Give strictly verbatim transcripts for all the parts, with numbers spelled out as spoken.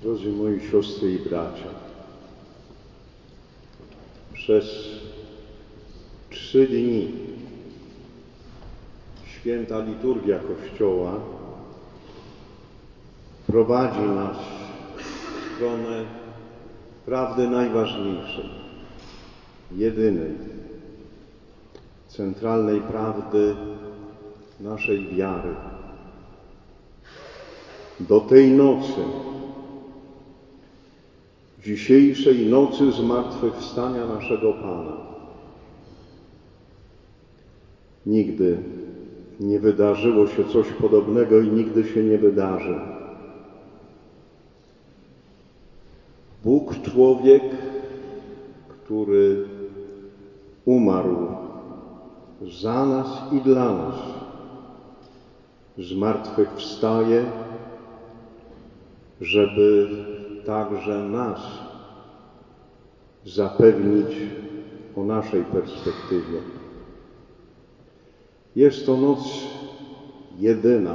Drodzy moi siostry i bracia, przez trzy dni święta liturgia Kościoła prowadzi nas w stronę prawdy najważniejszej, jedynej, centralnej prawdy naszej wiary. Do tej nocy, dzisiejszej nocy zmartwychwstania naszego Pana. Nigdy nie wydarzyło się coś podobnego i nigdy się nie wydarzy. Bóg człowiek, który umarł za nas i dla nas, zmartwychwstaje, żeby także nas zapewnić o naszej perspektywie. Jest to noc jedyna.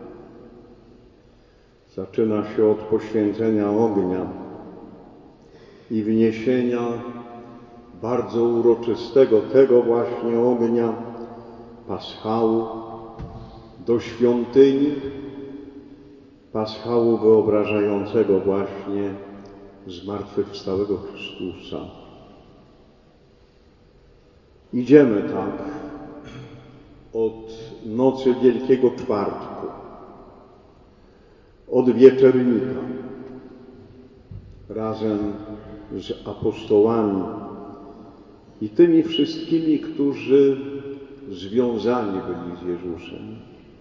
Zaczyna się od poświęcenia ognia i wniesienia bardzo uroczystego tego właśnie ognia, paschału, do świątyni, paschału wyobrażającego właśnie zmartwychwstałego Chrystusa. Idziemy tak od nocy Wielkiego Czwartku, od wieczernika, razem z apostołami i tymi wszystkimi, którzy związani byli z Jezusem.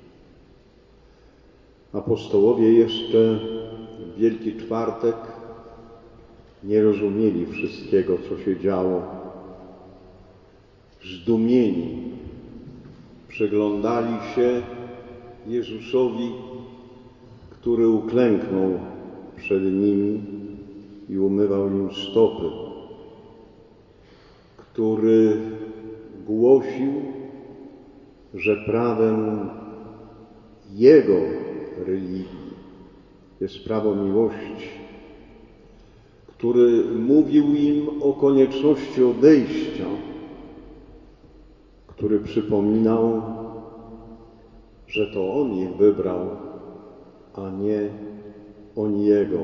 Apostołowie jeszcze w Wielki Czwartek nie rozumieli wszystkiego, co się działo. Zdumieni przyglądali się Jezusowi, który uklęknął przed nimi i umywał im stopy, który głosił, że prawem Jego religii jest prawo miłości, który mówił im o konieczności odejścia, który przypominał, że to On ich wybrał, a nie oni Jego.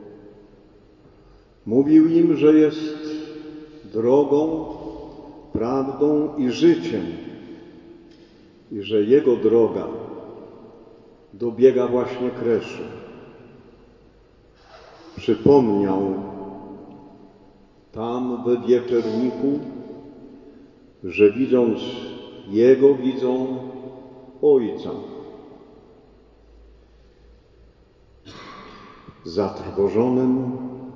Mówił im, że jest drogą, prawdą i życiem i że Jego droga dobiega właśnie kresu. Przypomniał tam we wieczerniku, że widząc Jego, widzą Ojca. Zatrwożonym,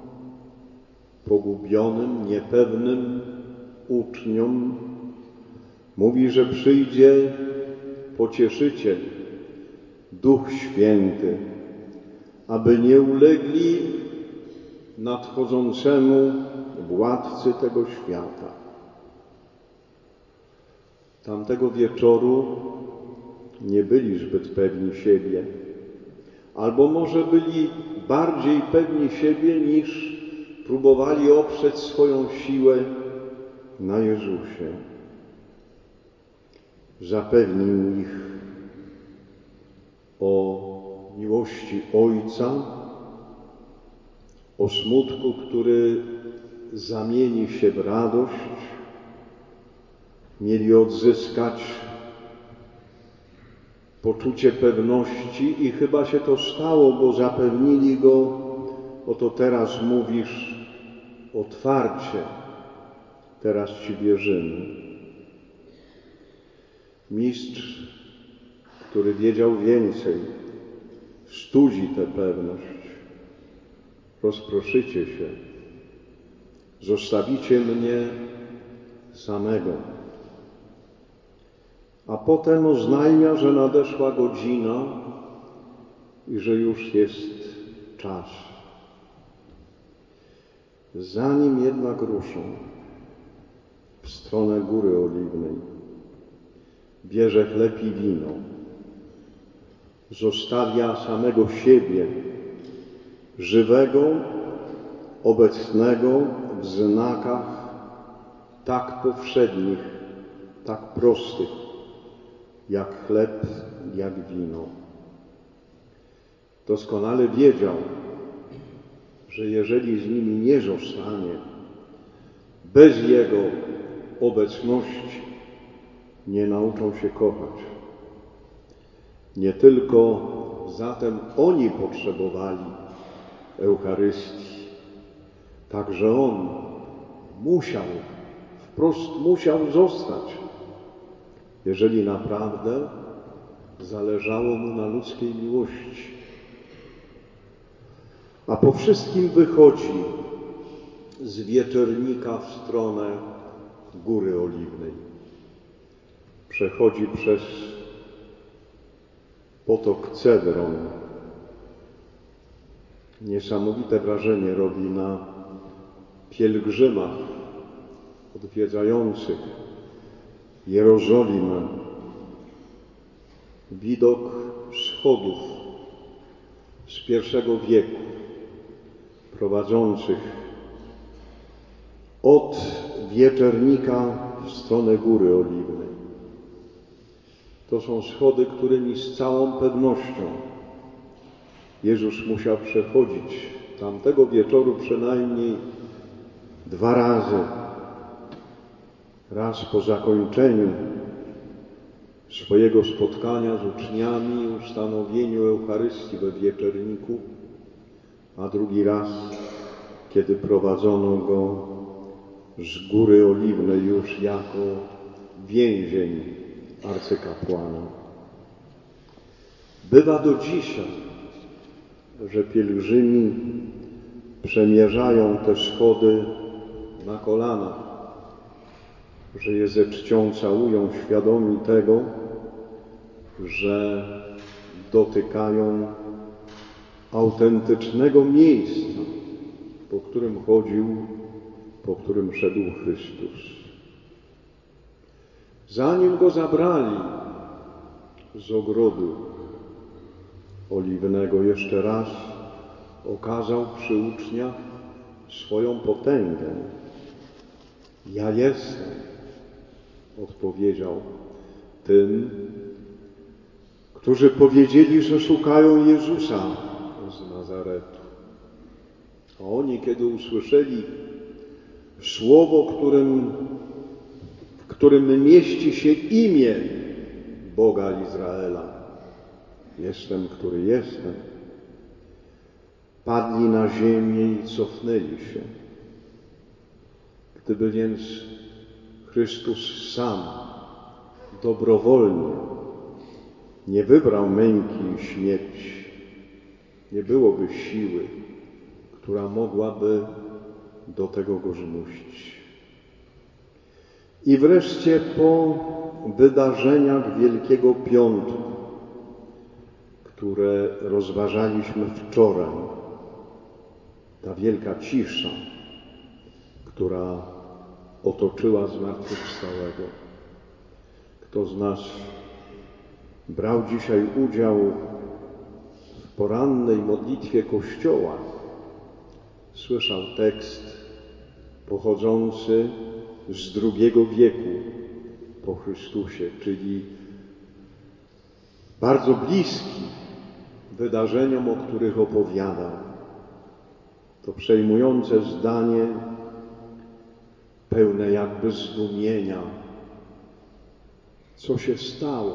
pogubionym, niepewnym uczniom mówi, że przyjdzie Pocieszyciel, Duch Święty, aby nie ulegli nadchodzącemu władcy tego świata. Tamtego wieczoru nie byli zbyt pewni siebie, albo może byli bardziej pewni siebie, niż próbowali oprzeć swoją siłę na Jezusie. Zapewnił ich o miłości Ojca, o smutku, który zamieni się w radość. Mieli odzyskać poczucie pewności i chyba się to stało, bo zapewnili Go: oto teraz mówisz otwarcie, teraz Ci wierzymy. Mistrz, który wiedział więcej, studzi tę pewność. Rozproszycie się, zostawicie mnie samego. A potem oznajmia, że nadeszła godzina i że już jest czas. Zanim jednak ruszą w stronę Góry Oliwnej, bierze chleb i wino, zostawia samego siebie żywego, obecnego w znakach tak powszednich, tak prostych, jak chleb, jak wino. Doskonale wiedział, że jeżeli z nimi nie zostanie, bez Jego obecności nie nauczą się kochać. Nie tylko zatem oni potrzebowali Eucharystii, także On musiał, wprost musiał zostać, jeżeli naprawdę zależało Mu na ludzkiej miłości. A po wszystkim wychodzi z wieczernika w stronę Góry Oliwnej. Przechodzi przez potok Cedron. Niesamowite wrażenie robi na pielgrzymach odwiedzających Jerozolimę widok schodów z pierwszego wieku prowadzących od wieczernika w stronę Góry Oliwnej. To są schody, którymi z całą pewnością Jezus musiał przechodzić tamtego wieczoru przynajmniej dwa razy. Raz po zakończeniu swojego spotkania z uczniami i ustanowieniu Eucharystii we wieczerniku, a drugi raz, kiedy prowadzono go z Góry Oliwnej już jako więzień arcykapłana. Bywa do dzisiaj, że pielgrzymi przemierzają te schody na kolanach, że je ze czcią całują, świadomi tego, że dotykają autentycznego miejsca, po którym chodził, po którym szedł Chrystus. Zanim Go zabrali z ogrodu oliwnego, jeszcze raz okazał przy uczniach swoją potęgę. Ja jestem, odpowiedział tym, którzy powiedzieli, że szukają Jezusa z Nazaretu. A oni, kiedy usłyszeli słowo, którym, w którym mieści się imię Boga Izraela, jestem, który jestem, padli na ziemię i cofnęli się. Gdyby więc Chrystus sam dobrowolnie nie wybrał męki i śmierci, nie byłoby siły, która mogłaby do tego Go zmusić. I wreszcie po wydarzeniach Wielkiego Piątku, które rozważaliśmy wczoraj, ta wielka cisza, która otoczyła zmartwychwstałego. Kto z nas brał dzisiaj udział w porannej modlitwie Kościoła, słyszał tekst pochodzący z drugiego wieku po Chrystusie, czyli bardzo bliski wydarzeniom, o których opowiadał. To przejmujące zdanie, pełne jakby zdumienia. Co się stało?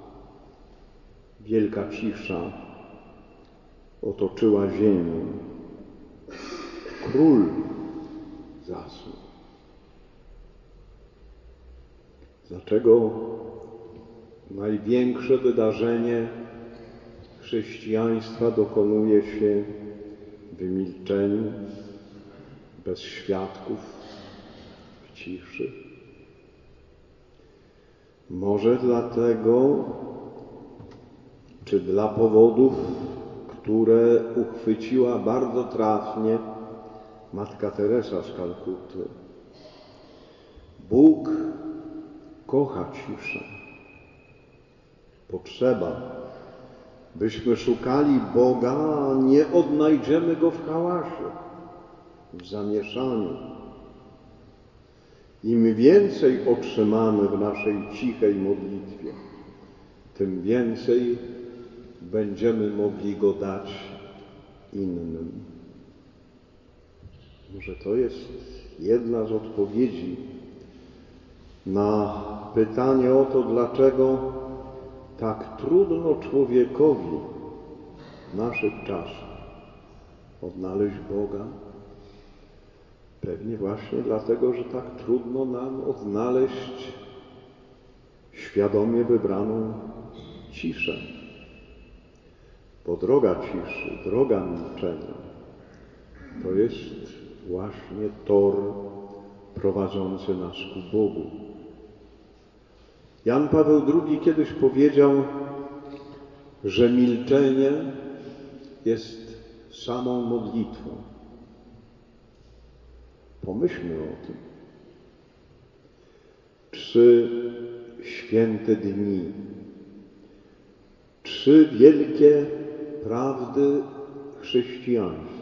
Wielka cisza otoczyła ziemię. Król zasnął. Dlaczego największe wydarzenie chrześcijaństwa dokonuje się w milczeniu, bez świadków, w ciszy? Może dlatego, czy dla powodów, które uchwyciła bardzo trafnie Matka Teresa z Kalkuty. Bóg kocha ciszę. Potrzeba Byśmy szukali Boga, a nie odnajdziemy Go w hałasie, w zamieszaniu. Im więcej otrzymamy w naszej cichej modlitwie, tym więcej będziemy mogli Go dać innym. Może to jest jedna z odpowiedzi na pytanie o to, dlaczego tak trudno człowiekowi w naszych czasach odnaleźć Boga. Pewnie właśnie dlatego, że tak trudno nam odnaleźć świadomie wybraną ciszę. Bo droga ciszy, droga milczenia to jest właśnie tor prowadzący nas ku Bogu. Jan Paweł drugi kiedyś powiedział, że milczenie jest samą modlitwą. Pomyślmy o tym. Trzy święte dni, trzy wielkie prawdy chrześcijaństwa.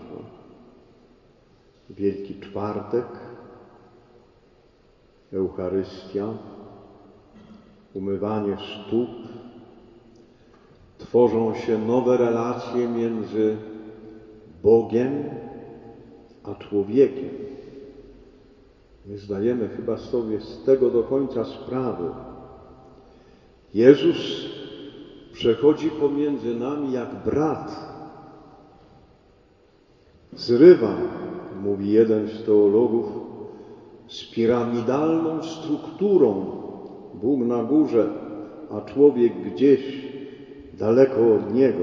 Wielki Czwartek, Eucharystia, umywanie stóp. Tworzą się nowe relacje między Bogiem a człowiekiem. Nie zdajemy chyba sobie z tego do końca sprawy. Jezus przechodzi pomiędzy nami jak brat. Zrywa, mówi jeden z teologów, z piramidalną strukturą. Bóg na górze, a człowiek gdzieś daleko od Niego.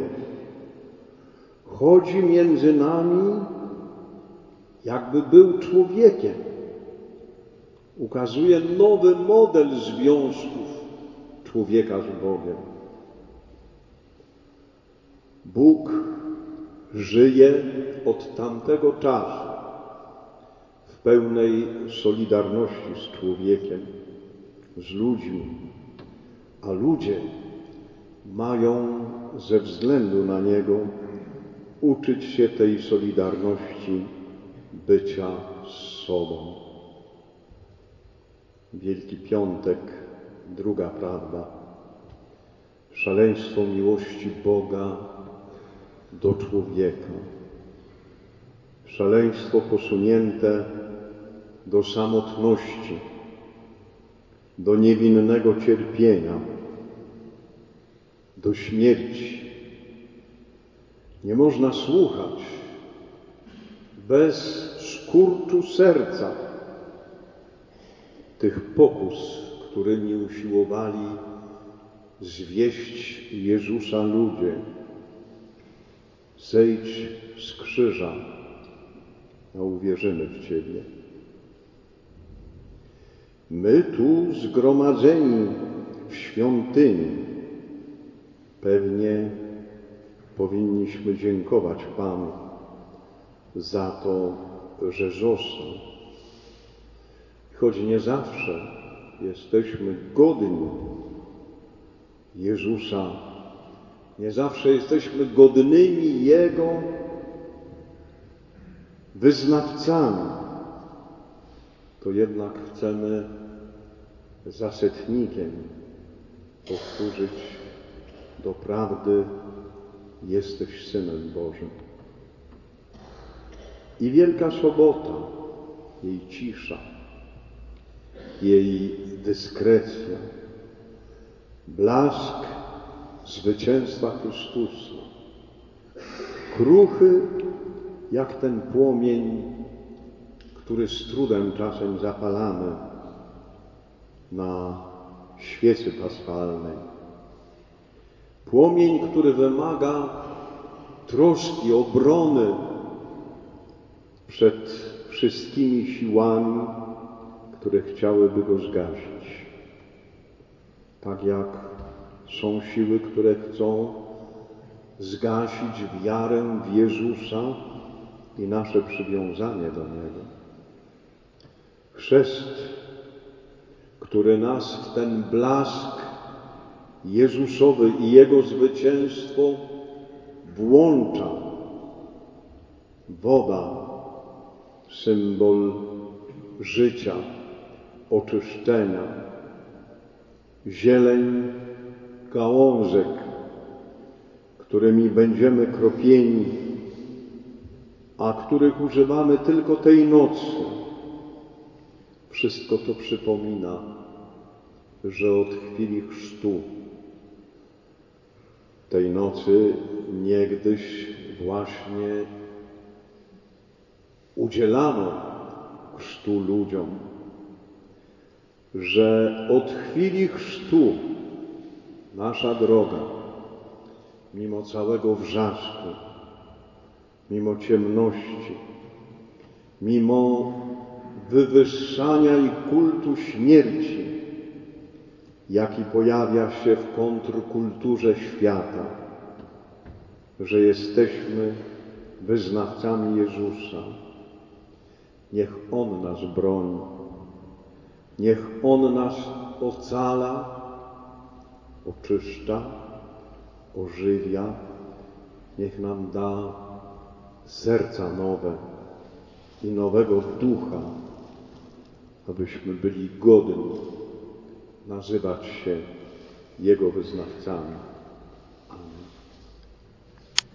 Chodzi między nami, jakby był człowiekiem. Ukazuje nowy model związków człowieka z Bogiem. Bóg żyje od tamtego czasu w pełnej solidarności z człowiekiem, z ludźmi, a ludzie mają ze względu na Niego uczyć się tej solidarności bycia z sobą. Wielki Piątek, druga prawda. Szaleństwo miłości Boga do człowieka. Szaleństwo posunięte do samotności, do niewinnego cierpienia, do śmierci. Nie można słuchać bez skurczu serca tych pokus, którymi usiłowali zwieść Jezusa ludzie. Zejdź z krzyża, a uwierzymy w Ciebie. My tu zgromadzeni w świątyni pewnie powinniśmy dziękować Panu za to, że został. Choć nie zawsze jesteśmy godni Jezusa, nie zawsze jesteśmy godnymi Jego wyznawcami, to jednak chcemy za setnikiem powtórzyć: doprawdy jesteś Synem Bożym. I Wielka Sobota, jej cisza, jej dyskrecja, blask zwycięstwa Chrystusa, kruchy jak ten płomień, który z trudem czasem zapalamy na świecy paschalnej. Płomień, który wymaga troski, obrony przed wszystkimi siłami, które chciałyby go zgasić. Tak jak są siły, które chcą zgasić wiarę w Jezusa i nasze przywiązanie do Niego. Chrzest, który nas w ten blask Jezusowy i Jego zwycięstwo włącza. Woda, symbol życia, oczyszczenia, zieleń gałązek, którymi będziemy kropieni, a których używamy tylko tej nocy. Wszystko to przypomina, że od chwili chrztu, tej nocy niegdyś właśnie udzielano chrztu ludziom, że od chwili chrztu nasza droga, mimo całego wrzasku, mimo ciemności, mimo wywyższania i kultu śmierci, jaki pojawia się w kontrkulturze świata, że jesteśmy wyznawcami Jezusa. Niech On nas broni, niech On nas ocala, oczyszcza, ożywia, niech nam da serca nowe i nowego ducha, abyśmy byli godni nazywać się Jego wyznawcami.